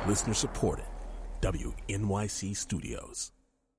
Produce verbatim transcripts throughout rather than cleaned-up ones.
Listener supported. W N Y C Studios.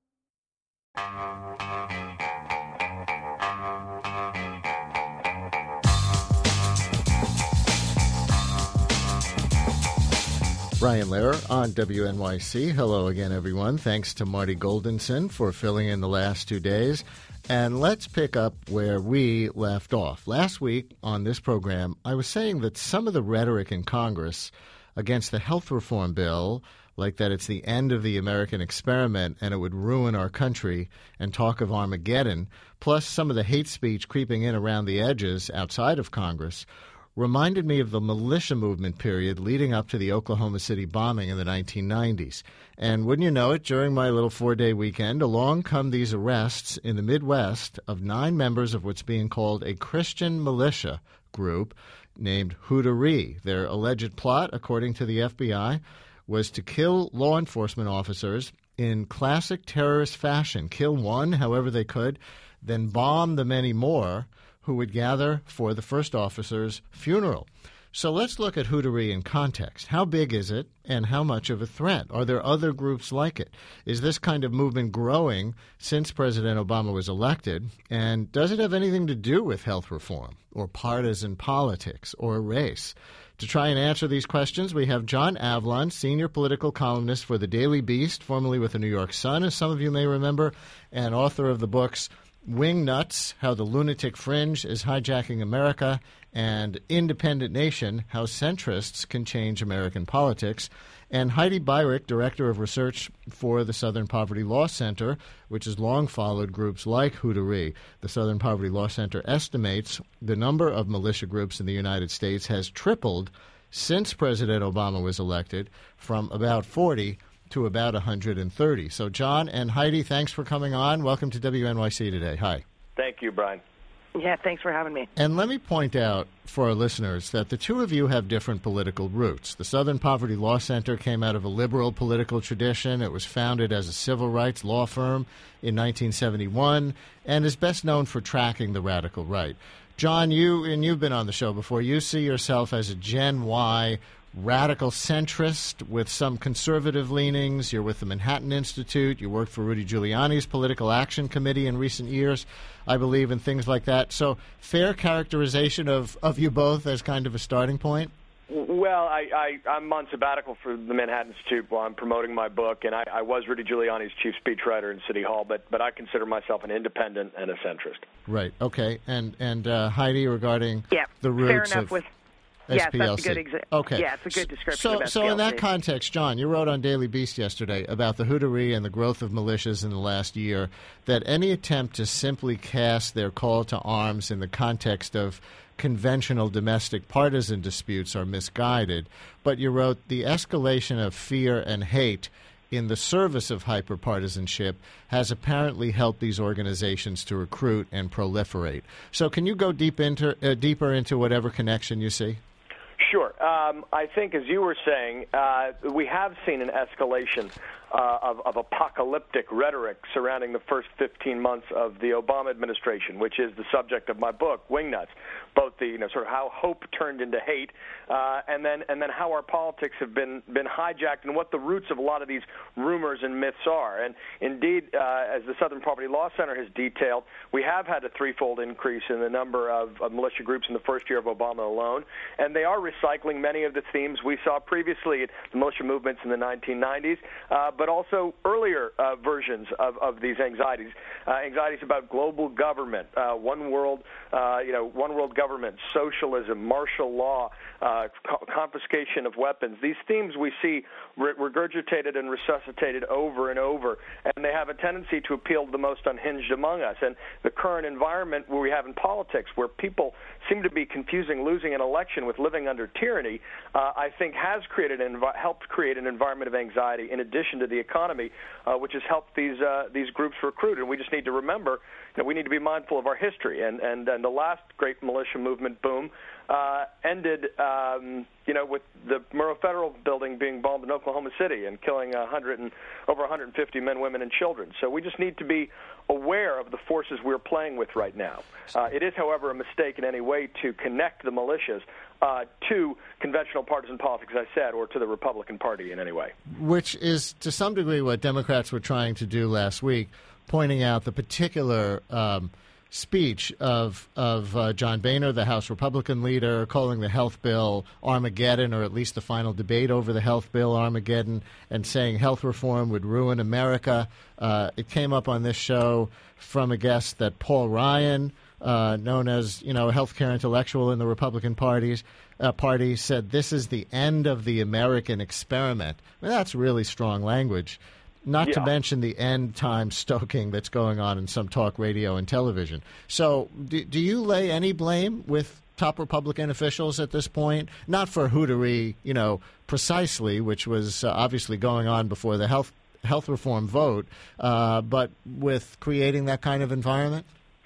Brian Lehrer on W N Y C. Hello again, everyone. Thanks to Marty Goldenson for filling in the last two days. And let's pick up where we left off. Last week on this program, I was saying that some of the rhetoric in Congress against the health reform bill, like that it's the end of the American experiment and it would ruin our country, and talk of Armageddon, plus some of the hate speech creeping in around the edges outside of Congress, reminded me of the militia movement period leading up to the Oklahoma City bombing in the nineteen nineties. And wouldn't you know it, during my little four-day weekend, along come these arrests in the Midwest of nine members of what's being called a Christian militia group named Hooteree. Their alleged plot, according to the F B I, was to kill law enforcement officers in classic terrorist fashion, kill one however they could, then bomb the many more who would gather for the first officer's funeral. So let's look at Hooteree in context. How big is it, and how much of a threat? Are there other groups like it? Is this kind of movement growing since President Obama was elected? And does it have anything to do with health reform, or partisan politics, or race? To try and answer these questions, we have John Avlon, senior political columnist for the Daily Beast, formerly with the New York Sun, as some of you may remember, and author of the books Wingnuts, How the Lunatic Fringe is Hijacking America, and Independent Nation, How Centrists Can Change American Politics, and Heidi Beirich, Director of Research for the Southern Poverty Law Center, which has long followed groups like Hooteree. The Southern Poverty Law Center estimates the number of militia groups in the United States has tripled since President Obama was elected, from about forty to about one hundred thirty. So, John and Heidi, thanks for coming on. Welcome to W N Y C today. Hi. Thank you, Brian. Yeah, thanks for having me. And let me point out for our listeners that the two of you have different political roots. The Southern Poverty Law Center came out of a liberal political tradition. It was founded as a civil rights law firm in nineteen seventy-one and is best known for tracking the radical right. John, you, and you've been on the show before, you see yourself as a Gen Y radical centrist with some conservative leanings. You're with the Manhattan Institute. You worked for Rudy Giuliani's Political Action Committee in recent years, I believe, and things like that. So fair characterization of, of you both as kind of a starting point? Well, I, I, I'm on sabbatical for the Manhattan Institute while I'm promoting my book, and I, I was Rudy Giuliani's chief speechwriter in City Hall, but, but I consider myself an independent and a centrist. Right. Okay. And, and uh, Heidi, regarding yeah, the roots fair enough of with S P L C. Yeah, that's a good example. Okay. Yeah, it's a good description So, of S P L C. so in that context, John, you wrote on Daily Beast yesterday about the Hooteree and the growth of militias in the last year, that any attempt to simply cast their call to arms in the context of conventional domestic partisan disputes are misguided. But you wrote, the escalation of fear and hate in the service of hyperpartisanship has apparently helped these organizations to recruit and proliferate. So can you go deep into, uh, deeper into whatever connection you see? Sure. Um, I think, as you were saying, uh, we have seen an escalation uh, of, of apocalyptic rhetoric surrounding the first fifteen months of the Obama administration, which is the subject of my book, Wingnuts. Both the, you know, sort of how hope turned into hate, uh, and then and then how our politics have been been hijacked, and what the roots of a lot of these rumors and myths are. And indeed, uh, as the Southern Poverty Law Center has detailed, we have had a threefold increase in the number of, of militia groups in the first year of Obama alone, and they are recycling many of the themes we saw previously at the militia movements in the nineteen nineties, uh, but also earlier uh, versions of, of these anxieties, uh, anxieties about global government, uh, one world, uh, you know, one world government, socialism, martial law, uh, co- confiscation of weapons. These themes we see re- regurgitated and resuscitated over and over, and they have a tendency to appeal to the most unhinged among us. And the current environment where we have in politics, where people seem to be confusing losing an election with living under tyranny, uh, I think has created an envi- helped create an environment of anxiety in addition to the economy, uh, which has helped these uh, these groups recruit. And we just need to remember that we need to be mindful of our history. And, and, and the last great militia movement boom uh, ended, um, you know, with the Murrah Federal Building being bombed in Oklahoma City and killing one hundred and over one hundred fifty men, women, and children. So we just need to be aware of the forces we're playing with right now. Uh, it is, however, a mistake in any way to connect the militias uh, to conventional partisan politics, as I said, or to the Republican Party in any way. Which is, to some degree, what Democrats were trying to do last week, pointing out the particular um, speech of of uh, John Boehner, the House Republican leader, calling the health bill Armageddon, or at least the final debate over the health bill Armageddon, and saying health reform would ruin America. Uh, it came up on this show from a guest that Paul Ryan, uh, known as, you know, a healthcare intellectual in the Republican parties, uh, party, said this is the end of the American experiment. I mean, that's really strong language. Not yeah. to mention the end-time stoking that's going on in some talk radio and television. So do, do you lay any blame with top Republican officials at this point? Not for hootery, you know, precisely, which was uh, obviously going on before the health health reform vote, uh, but with creating that kind of environment?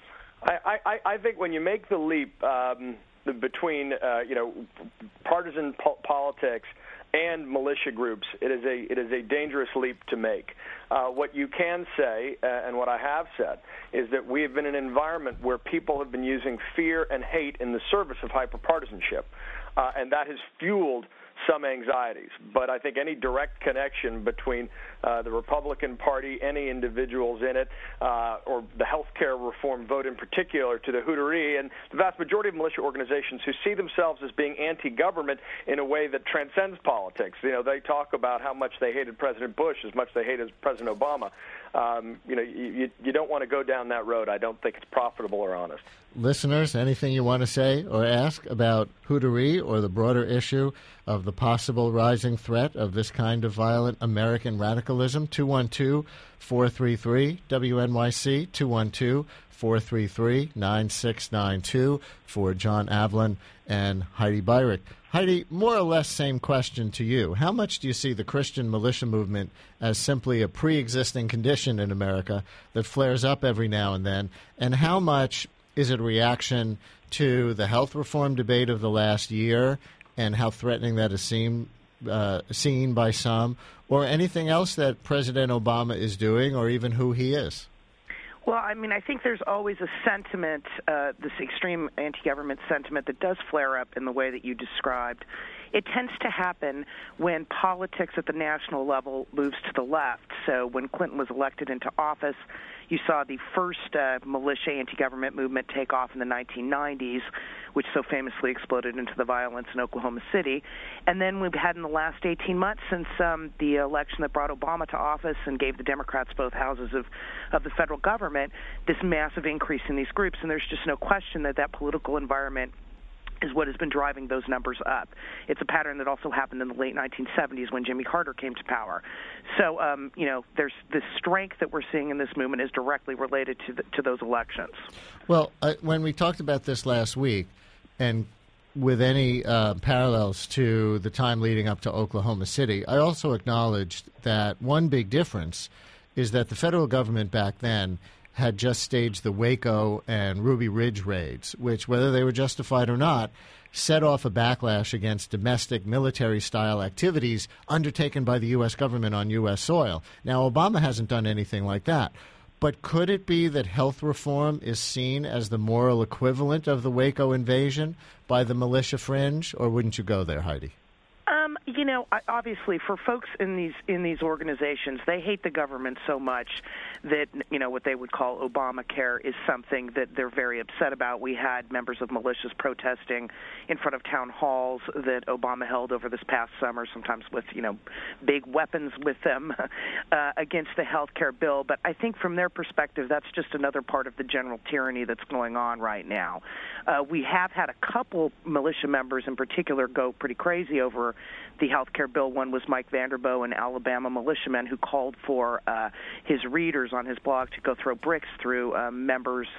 I, I, I think when you make the leap um, between, uh, you know, partisan po- politics and militia groups, it is a it is a dangerous leap to make. Uh, what you can say, uh, and what I have said, is that we have been in an environment where people have been using fear and hate in the service of hyperpartisanship, uh, and that has fueled some anxieties. But I think any direct connection between uh, the Republican Party, any individuals in it, uh, or the health care reform vote in particular, to the hootery, and the vast majority of militia organizations who see themselves as being anti-government in a way that transcends politics. You know, they talk about how much they hated President Bush as much as they hated President Obama. Um, you know, you, you don't want to go down that road. I don't think it's profitable or honest. Listeners, anything you want to say or ask about hootery or the broader issue of the possible rising threat of this kind of violent American radicalism? two one two, four three three, W N Y C, two one two, four three three, nine six nine two for John Avlon and Heidi Beirich. Heidi, more or less same question to you. How much do you see the Christian militia movement as simply a pre-existing condition in America that flares up every now and then? And how much is it a reaction to the health reform debate of the last year and how threatening that is seen, uh, seen by some, or anything else that President Obama is doing, or even who he is? Well, I mean, I think there's always a sentiment, uh, this extreme anti-government sentiment that does flare up in the way that you described. It tends to happen when politics at the national level moves to the left. So when Clinton was elected into office, you saw the first uh, militia anti-government movement take off in the nineteen nineties, which so famously exploded into the violence in Oklahoma City. And then we've had in the last eighteen months since um, the election that brought Obama to office and gave the Democrats both houses of, of the federal government, this massive increase in these groups. And there's just no question that that political environment is what has been driving those numbers up. It's a pattern that also happened in the late nineteen seventies when Jimmy Carter came to power. So, um, you know, there's the strength that we're seeing in this movement is directly related to the, to those elections. Well, uh, when we talked about this last week, and with any uh, parallels to the time leading up to Oklahoma City, I also acknowledged that one big difference is that the federal government back then had just staged the Waco and Ruby Ridge raids, which, whether they were justified or not, set off a backlash against domestic military-style activities undertaken by the U S government on U S soil. Now, Obama hasn't done anything like that. But could it be that health reform is seen as the moral equivalent of the Waco invasion by the militia fringe, or wouldn't you go there, Heidi? Um, you know, obviously, for folks in these in these organizations, they hate the government so much that, you know, what they would call Obamacare is something that they're very upset about. We had members of militias protesting in front of town halls that Obama held over this past summer, sometimes with, you know, big weapons with them uh, against the health care bill. But I think from their perspective, that's just another part of the general tyranny that's going on right now. Uh, we have had a couple militia members in particular go pretty crazy over the health care bill. One was Mike Vanderboe, an Alabama militiaman who called for uh, his readers on his blog to go throw bricks through uh, members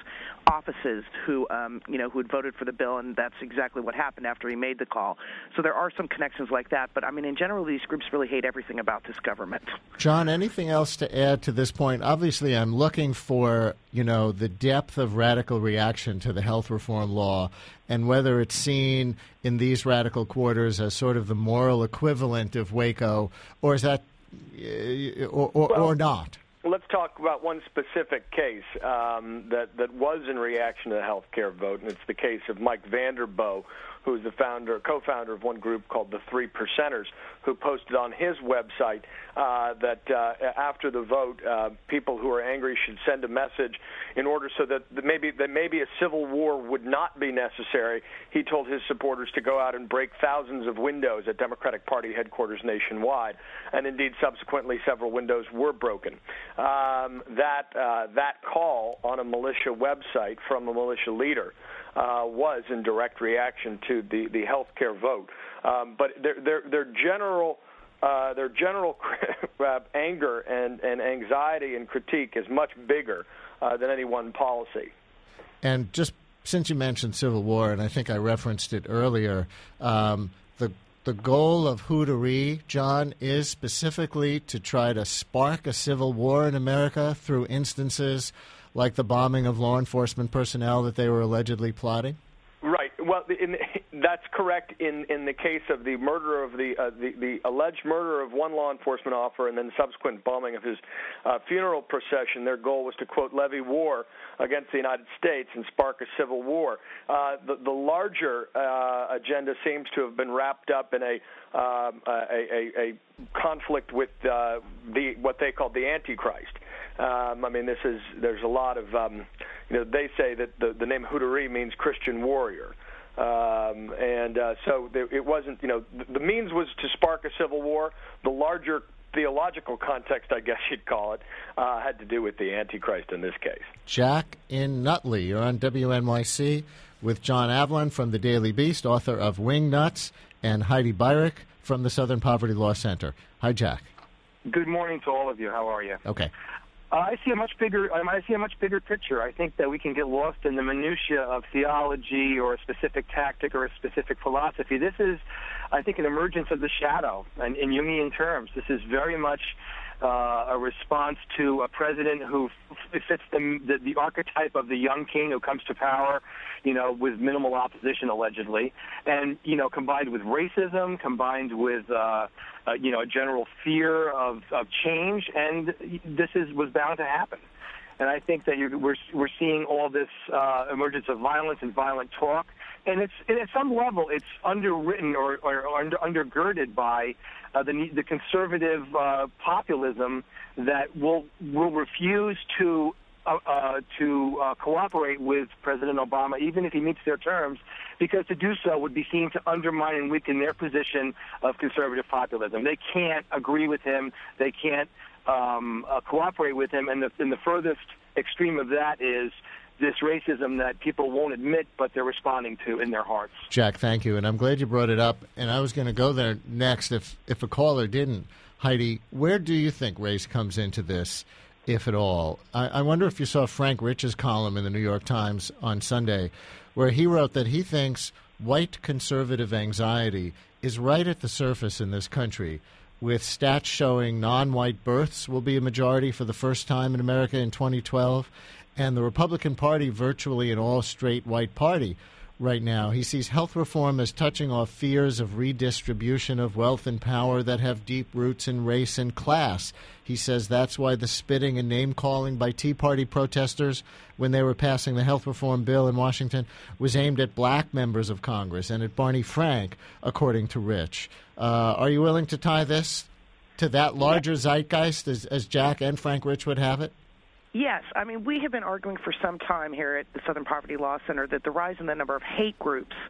offices who, um, you know, who had voted for the bill, and that's exactly what happened after he made the call. So there are some connections like that. But, I mean, in general, these groups really hate everything about this government. John, anything else to add to this point? Obviously, I'm looking for, you know, the depth of radical reaction to the health reform law and whether it's seen in these radical quarters as sort of the moral equivalent of Waco, or is that, or, or, well, or not? Let's talk about one specific case um, that, that was in reaction to the health care vote, and it's the case of Mike Vanderboe, who's the founder, co-founder of one group called the Three Percenters, who posted on his website uh, that uh, after the vote, uh, people who are angry should send a message in order so that maybe that maybe a civil war would not be necessary. He told his supporters to go out and break thousands of windows at Democratic Party headquarters nationwide, and indeed subsequently several windows were broken. Um, that uh, that call on a militia website from a militia leader uh, was in direct reaction to the the health care vote. Um, but their their their general uh, their general uh, anger and, and anxiety and critique is much bigger uh, than any one policy. And just since you mentioned Civil War, and I think I referenced it earlier, um, the the goal of Hootery, John, is specifically to try to spark a civil war in America through instances like the bombing of law enforcement personnel that they were allegedly plotting? Right. Well, in, that's correct in, in the case of the murder of the, uh, the the alleged murder of one law enforcement officer and then subsequent bombing of his uh, funeral procession. Their goal was to, quote, levy war against the United States and spark a civil war. Uh, the, the larger uh, agenda seems to have been wrapped up in a um, a, a, a conflict with uh, the what they called the Antichrist. Um, I mean, this is there's a lot of um, you know they say that the, the name Hootery means Christian warrior, um, and uh, so there, it wasn't you know the, the means was to spark a civil war. The larger theological context, I guess you'd call it, uh, had to do with the Antichrist in this case. Jack in Nutley, you're on W N Y C with John Avlon from the Daily Beast, author of Wing Nuts, and Heidi Beirich from the Southern Poverty Law Center. Hi, Jack. Good morning to all of you. How are you? Okay. Uh, I see a much bigger. Um, I see a much bigger picture. I think that we can get lost in the minutia of theology or a specific tactic or a specific philosophy. This is, I think, an emergence of the shadow, and in Jungian terms, this is very much uh, a response to a president who f- fits the, the the archetype of the young king who comes to power, you know, with minimal opposition allegedly, and you know, combined with racism, combined with uh, uh, you know, a general fear of, of change, and this is was bound to happen. And I think that you're, we're we're seeing all this uh, emergence of violence and violent talk, and it's and at some level it's underwritten or, or, or under, undergirded by uh, the the conservative uh, populism that will will refuse to uh, uh, to uh, cooperate with President Obama, even if he meets their terms, because to do so would be seen to undermine and weaken their position of conservative populism. They can't agree with him. They can't Um, uh, cooperate with him, and the, and the furthest extreme of that is this racism that people won't admit, but they're responding to in their hearts. Jack, thank you, and I'm glad you brought it up, and I was going to go there next if, if a caller didn't. Heidi, where do you think race comes into this, if at all? I, I wonder if you saw Frank Rich's column in the New York Times on Sunday, where he wrote that he thinks white conservative anxiety is right at the surface in this country, with stats showing non-white births will be a majority for the first time in America in twenty twelve, and the Republican Party virtually an all-straight white party right now. He sees health reform as touching off fears of redistribution of wealth and power that have deep roots in race and class. He says that's why the spitting and name-calling by Tea Party protesters when they were passing the health reform bill in Washington was aimed at black members of Congress and at Barney Frank, according to Rich. Uh, are you willing to tie this to that larger zeitgeist as, as Jack and Frank Rich would have it? Yes. I mean, we have been arguing for some time here at the Southern Poverty Law Center that the rise in the number of hate groups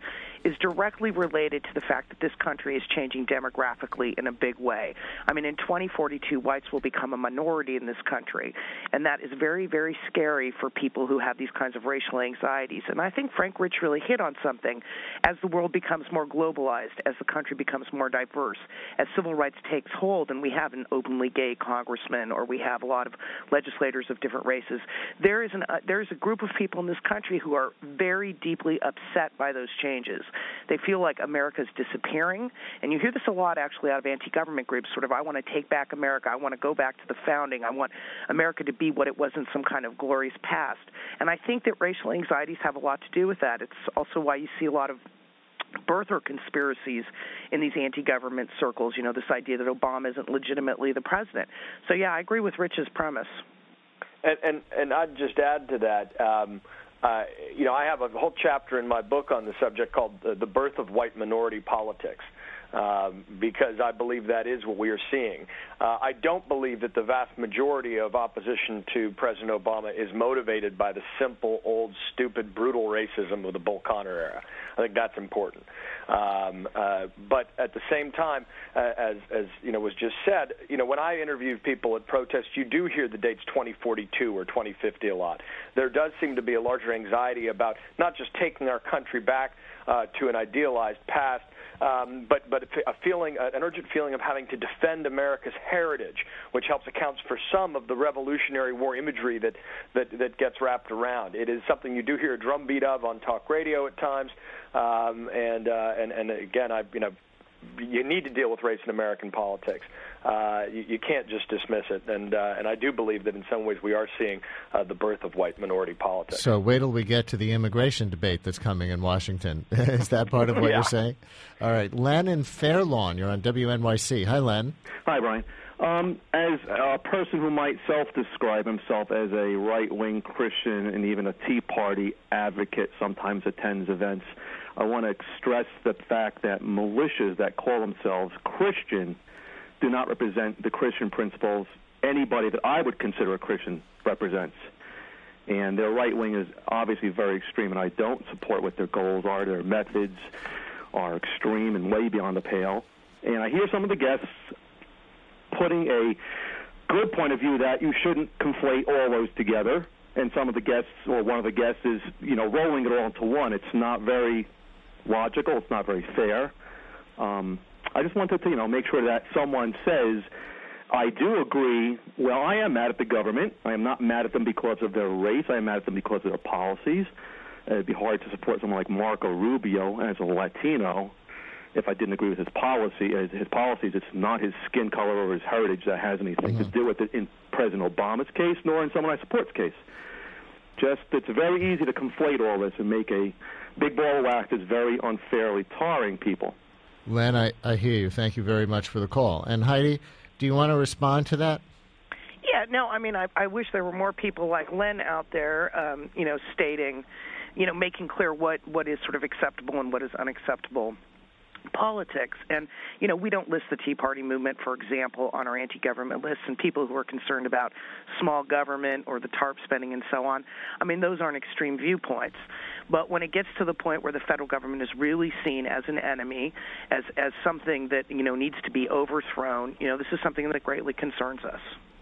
is directly related to the fact that this country is changing demographically in a big way. I mean, in twenty forty-two, whites will become a minority in this country, and that is very, very scary for people who have these kinds of racial anxieties. And I think Frank Rich really hit on something. As the world becomes more globalized, as the country becomes more diverse, as civil rights takes hold, and we have an openly gay congressman, or we have a lot of legislators of different races, there is an uh, there is a group of people in this country who are very deeply upset by those changes. They feel like America's disappearing, and you hear this a lot actually out of anti-government groups, sort of, I want to take back America, I want to go back to the founding, I want America to be what it was in some kind of glorious past. And I think that racial anxieties have a lot to do with that. It's also why you see a lot of birther conspiracies in these anti-government circles, you know, this idea that Obama isn't legitimately the president. So, yeah, I agree with Rich's premise. And, and, and I'd just add to that, um, uh, you know, I have a whole chapter in my book on the subject called The, the Birth of White Minority Politics. Um, because I believe that is what we are seeing. Uh, I don't believe that the vast majority of opposition to President Obama is motivated by the simple, old, stupid, brutal racism of the Bull Connor era. I think that's important. Um, uh, but at the same time, uh, as, as you know was just said, you know, when I interview people at protests, you do hear the dates twenty forty-two or twenty fifty a lot. There does seem to be a larger anxiety about not just taking our country back uh, to an idealized past, Um, but but a feeling, an urgent feeling of having to defend America's heritage, which helps accounts for some of the Revolutionary War imagery that, that, that gets wrapped around. It is something you do hear a drumbeat of on talk radio at times, um, and, uh, and and again, I you know. You need to deal with race in American politics. Uh, you, you can't just dismiss it, and uh, and I do believe that in some ways we are seeing uh, the birth of white minority politics. So wait till we get to the immigration debate that's coming in Washington. Is that part of what yeah. you're saying? All right, Len in Fair Lawn, you're on W N Y C. Hi, Len. Hi, Brian. Um, as a person who might self-describe himself as a right-wing Christian and even a Tea Party advocate, sometimes attends events, I want to stress the fact that militias that call themselves Christian do not represent the Christian principles anybody that I would consider a Christian represents. And their right wing is obviously very extreme, and I don't support what their goals are. Their methods are extreme and way beyond the pale. And I hear some of the guests putting a good point of view that you shouldn't conflate all those together. And some of the guests, or one of the guests, is, you know, rolling it all into one. It's not very logical. It's not very fair. Um, I just wanted to, you know, make sure that someone says, I do agree, well, I am mad at the government. I am not mad at them because of their race. I am mad at them because of their policies. Uh, it'd be hard to support someone like Marco Rubio as a Latino if I didn't agree with his policy. As his policies, it's not his skin color or his heritage that has anything mm-hmm. to do with it in President Obama's case, nor in someone I support's case. Just, it's very easy to conflate all this and make a big ball of wax that's very unfairly tarring people. Len, I, I hear you. Thank you very much for the call. And Heidi, do you want to respond to that? Yeah, no, I mean, I, I wish there were more people like Len out there, um, you know, stating, you know, making clear what, what is sort of acceptable and what is unacceptable politics. And, you know, we don't list the Tea Party movement, for example, on our anti-government lists, and people who are concerned about small government or the TARP spending and so on. I mean, those aren't extreme viewpoints. But when it gets to the point where the federal government is really seen as an enemy, as as something that, you know, needs to be overthrown, you know, this is something that greatly concerns us.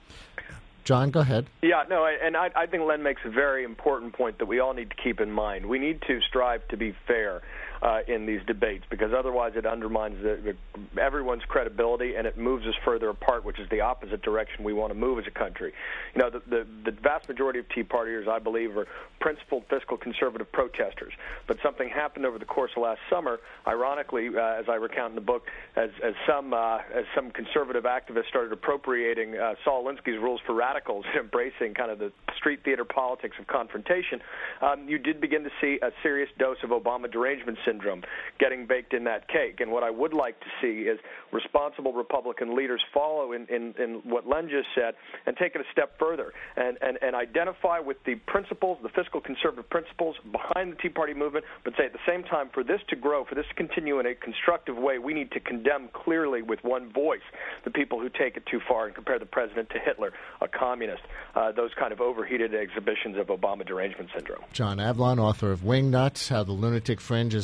John, go ahead. Yeah, no, and I, I think Len makes a very important point that we all need to keep in mind. We need to strive to be fair uh, in these debates, because otherwise it undermines the, the, everyone's credibility, and it moves us further apart, which is the opposite direction we want to move as a country. You know, the, the, the vast majority of Tea Partiers, I believe, are principled fiscal conservative protesters. But something happened over the course of last summer, ironically, uh, as I recount in the book, as, as some uh, as some conservative activists started appropriating uh, Saul Alinsky's rules for radicals and embracing kind of the street theater politics of confrontation, um, you did begin to see a serious dose of Obama derangement syndrome getting baked in that cake. And what I would like to see is responsible Republican leaders follow in, in, in what Len just said and take it a step further and, and, and identify with the principles, the fiscal conservative principles behind the Tea Party movement, but say at the same time, for this to grow, for this to continue in a constructive way, we need to condemn clearly with one voice the people who take it too far and compare the president to Hitler, a communist, uh, those kind of overheated exhibitions of Obama derangement syndrome. John Avlon, author of Wingnuts, How the Lunatic Fringe is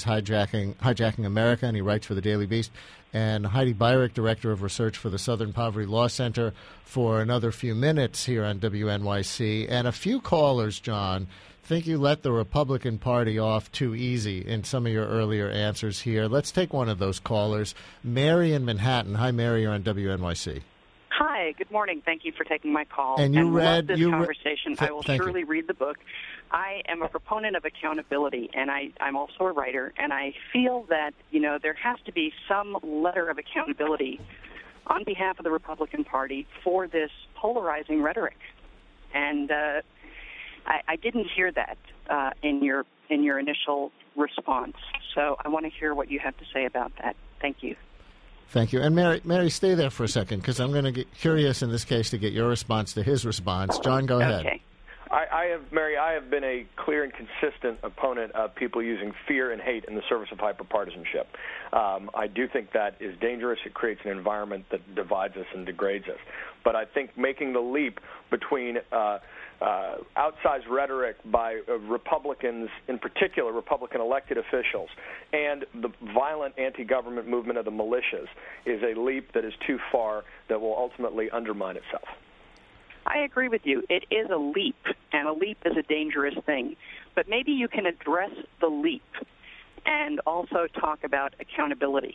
Hijacking, Hijacking America, and he writes for the Daily Beast. And Heidi Beirich, Director of Research for the Southern Poverty Law Center, for another few minutes here on W N Y C. And a few callers, John, think you let the Republican Party off too easy in some of your earlier answers here. Let's take one of those callers. Mary in Manhattan. Hi, Mary. You're on W N Y C. Hi, good morning. Thank you for taking my call. And you and read love this you conversation. Re- th- I will thank surely you. read the book. I am a proponent of accountability, and I, I'm also a writer, and I feel that, you know, there has to be some letter of accountability on behalf of the Republican Party for this polarizing rhetoric. And uh, I, I didn't hear that uh, in your in your initial response. So I want to hear what you have to say about that. Thank you. Thank you. And Mary, Mary, stay there for a second, because I'm going to get curious in this case to get your response to his response. John, go ahead. Okay. I, I have, Mary, I have been a clear and consistent opponent of people using fear and hate in the service of hyperpartisanship. Um, I do think that is dangerous. It creates an environment that divides us and degrades us. But I think making the leap between uh, uh, outsized rhetoric by uh, Republicans, in particular Republican elected officials, and the violent anti-government movement of the militias is a leap that is too far, that will ultimately undermine itself. I agree with you. It is a leap, and a leap is a dangerous thing. But maybe you can address the leap and also talk about accountability.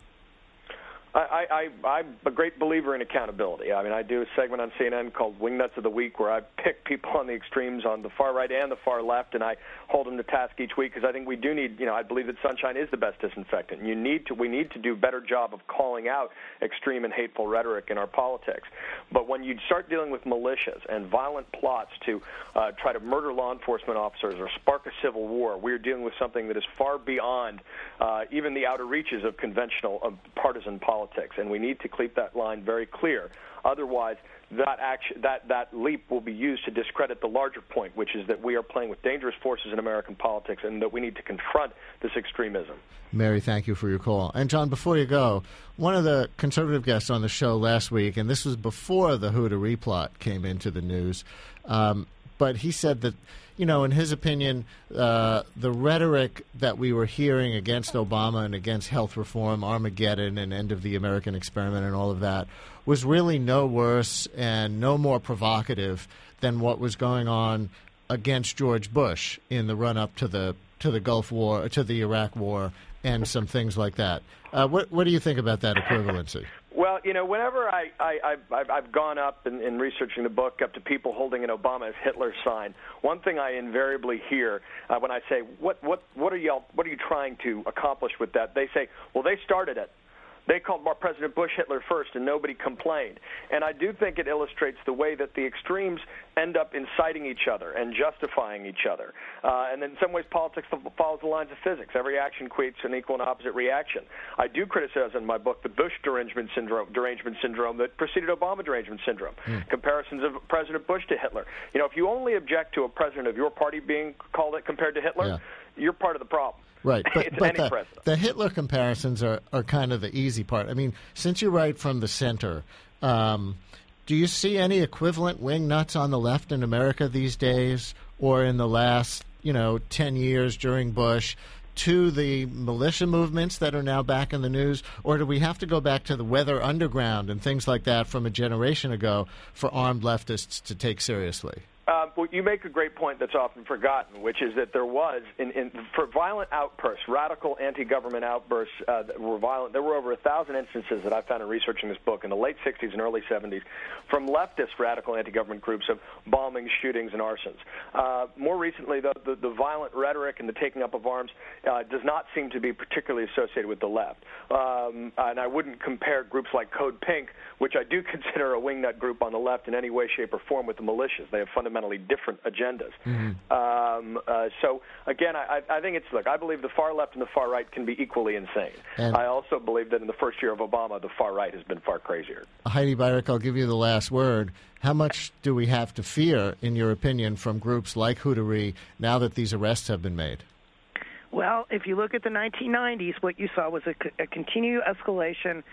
I, I, I'm a great believer in accountability. I mean, I do a segment on C N N called Wingnuts of the Week, where I pick people on the extremes on the far right and the far left, and I hold them to task each week, because I think we do need, you know, I believe that sunshine is the best disinfectant. You need to, we need to do a better job of calling out extreme and hateful rhetoric in our politics. But when you start dealing with militias and violent plots to uh, try to murder law enforcement officers or spark a civil war, we're dealing with something that is far beyond uh, even the outer reaches of conventional uh, partisan politics. Politics, and we need to keep that line very clear. Otherwise, that action, that that leap will be used to discredit the larger point, which is that we are playing with dangerous forces in American politics, and that we need to confront this extremism. Mary, thank you for your call. And John, before you go, one of the conservative guests on the show last week, and this was before the Hootery plot came into the news, um, but he said that, you know, in his opinion, uh, the rhetoric that we were hearing against Obama and against health reform, Armageddon and end of the American experiment and all of that was really no worse and no more provocative than what was going on against George Bush in the run-up to the to the Gulf War, to the Iraq War, and some things like that. Uh, what, what do you think about that equivalency? Well, you know, whenever I, I, I've, I've gone up in, in researching the book up to people holding an Obama as Hitler sign, one thing I invariably hear uh, when I say, what, what, what, are y'all, what are you trying to accomplish with that? They say, well, they started it. They called President Bush Hitler first, and nobody complained. And I do think it illustrates the way that the extremes end up inciting each other and justifying each other. Uh, and in some ways, politics follows the lines of physics. Every action creates an equal and opposite reaction. I do criticize in my book the Bush derangement syndrome, derangement syndrome that preceded Obama derangement syndrome, mm. comparisons of President Bush to Hitler. You know, if you only object to a president of your party being called it compared to Hitler, yeah. you're part of the problem. Right, but, but the, the Hitler comparisons are, are kind of the easy part. I mean, since you write from the center, um, do you see any equivalent wingnuts on the left in America these days, or in the last, you know, ten years during Bush, to the militia movements that are now back in the news? Or do we have to go back to the Weather Underground and things like that from a generation ago for armed leftists to take seriously? Uh, well, you make a great point that's often forgotten, which is that there was, in, in, for violent outbursts, radical anti-government outbursts uh, that were violent, there were over a thousand instances that I found in researching this book in the late sixties and early seventies from leftist radical anti-government groups of bombings, shootings, and arsons. Uh, more recently, the, the, the violent rhetoric and the taking up of arms uh, does not seem to be particularly associated with the left. Um, and I wouldn't compare groups like Code Pink, which I do consider a wingnut group on the left, in any way, shape, or form with the militias. They have fundamentally different agendas. Mm-hmm. Um, uh, so, again, I, I think it's, look, I believe the far left and the far right can be equally insane. And I also believe that in the first year of Obama, the far right has been far crazier. Heidi Beirich, I'll give you the last word. How much do we have to fear, in your opinion, from groups like Hootery now that these arrests have been made? Well, if you look at the nineteen nineties, what you saw was a, a continued escalation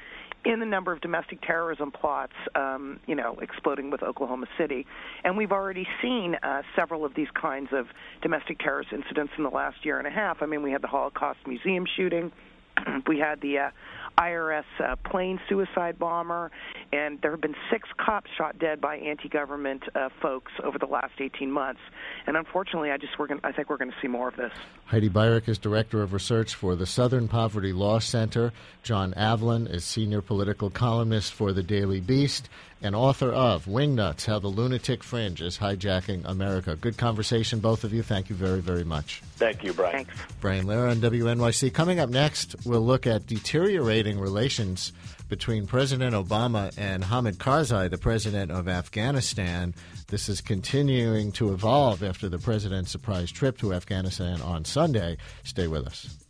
in the number of domestic terrorism plots, um, you know, exploding with Oklahoma City. And we've already seen uh, several of these kinds of domestic terrorist incidents in the last year and a half. I mean, we had the Holocaust Museum shooting. We had the uh, I R S uh, plane suicide bomber, and there have been six cops shot dead by anti-government uh, folks over the last eighteen months. And unfortunately, I just we're gonna, I think we're going to see more of this. Heidi Beirich is Director of Research for the Southern Poverty Law Center. John Avlon is Senior Political Columnist for The Daily Beast and author of Wingnuts, How the Lunatic Fringe is Hijacking America. Good conversation, both of you. Thank you very, very much. Thank you, Brian. Thanks. Brian Lehrer on W N Y C. Coming up next, we'll look at deteriorating relations between President Obama and Hamid Karzai, the president of Afghanistan. This is continuing to evolve after the president's surprise trip to Afghanistan on Sunday. Stay with us.